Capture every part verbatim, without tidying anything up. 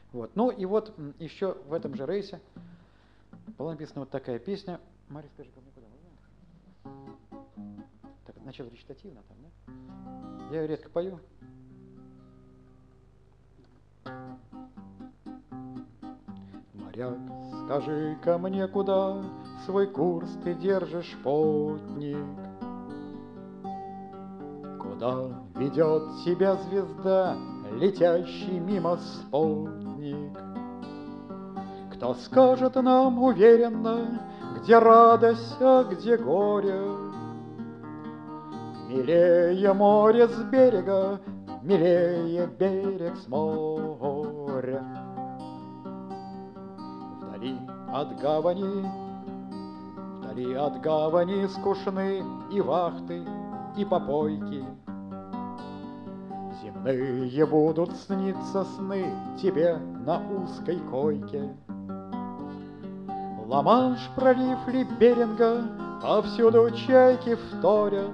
Вот. Ну и вот еще в этом же рейсе была написана вот такая песня. Мария, скажи ко мне, куда мы? Так, начало речитативно там, да? Я ее редко пою. Моряк, скажи ко мне, куда свой курс ты держишь, путник? Куда ведет тебя звезда, летящий мимо спутник? Кто скажет нам уверенно, где радость, а где горе? Милее море с берега, милее берег с моря. Вдали от гавани, вдали от гавани скучны и вахты, и попойки. Земные будут сниться сны тебе на узкой койке. Ла-Манш, пролив ли Беринга, повсюду чайки вторят.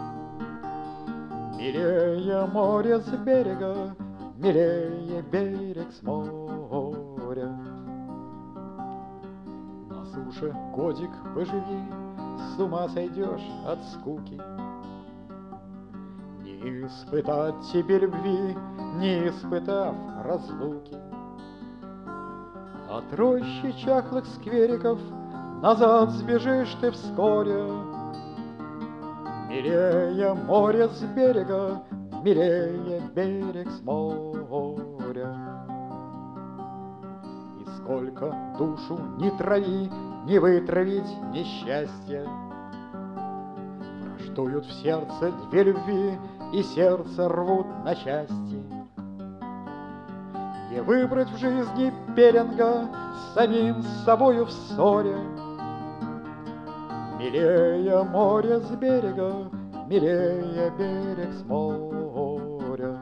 Милее море с берега, милее берег с моря. На суше годик поживи, с ума сойдешь от скуки. Не испытать тебе любви, не испытав разлуки. От рощи чахлых сквериков назад сбежишь ты вскоре. Милее море с берега, милее берег с моря. И сколько душу не трави, не вытравить несчастье. Враждуют в сердце две любви, и сердце рвут на части. Не выбрать в жизни пеленга с самим собою в ссоре. Милее море с берега, милее берег с моря.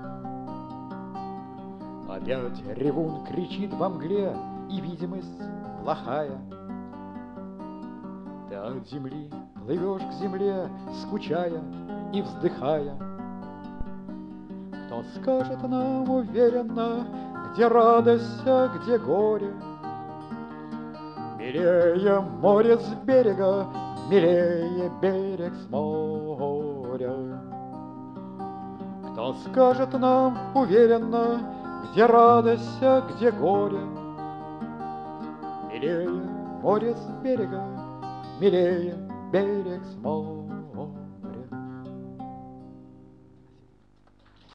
Опять ревун кричит во мгле, и видимость плохая. Ты от земли плывешь к земле, скучая и вздыхая. Кто скажет нам уверенно, где радость, а где горе? Милее море с берега, милее берег с моря. Кто скажет нам уверенно, где радость, а где горе? Милее море с берега, милее берег с моря.